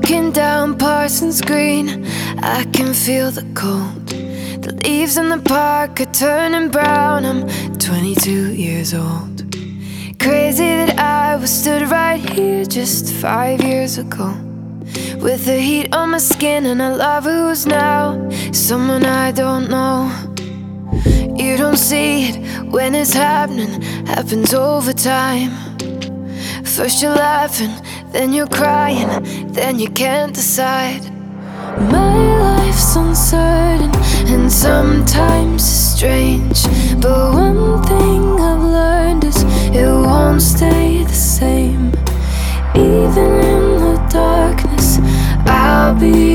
Walking down Parsons Green, I can feel the cold. The leaves in the park are turning brown. I'm 22 years old. Crazy that I was stood right here just 5 years ago, with the heat on my skin and a lover who's now someone I don't know. You don't see it when it's happening, happens over time. First you're laughing, then you're crying, then you can't decide. My life's uncertain and sometimes strange, but one thing I've learned is it won't stay the same. Even in the darkness, I'll be